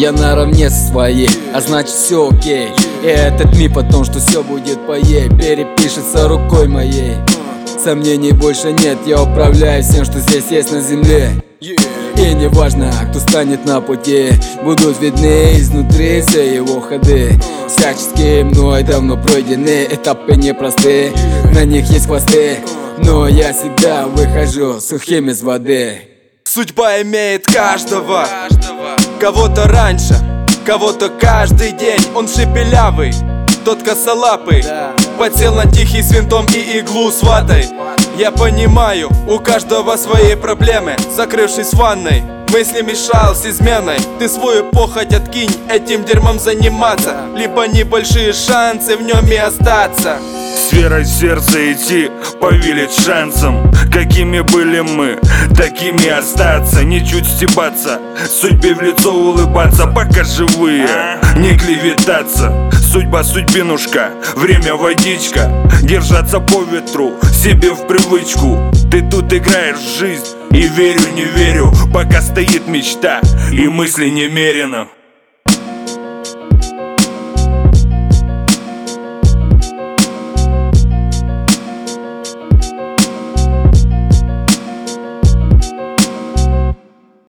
Я наравне со своей, а значит все окей. И этот миф о том, что все будет по ей, перепишется рукой моей. Сомнений больше нет, я управляю всем, что здесь есть на земле. И не важно, кто станет на пути, будут видны изнутри все его ходы. Всячески мной давно пройдены этапы непростые, на них есть хвосты, но я всегда выхожу сухим из воды. Судьба имеет каждого, кого-то раньше, кого-то каждый день. Он шепелявый, тот косолапый, подсел на тихий с винтом и иглу с ватой. Я понимаю, у каждого свои проблемы. Закрывшись в ванной, мысли мешал с изменой. Ты свою похоть откинь, этим дерьмом заниматься, либо небольшие шансы в нем и остаться. С верой в сердце идти, повелить шансом. Какими были мы, такими остаться. Ничуть стебаться, судьбе в лицо улыбаться. Пока живые, не клеветаться. Судьба судьбинушка, время водичка. Держаться по ветру, себе в привычку. Ты тут играешь в жизнь, и верю, не верю, пока стоит мечта и мысли немерено.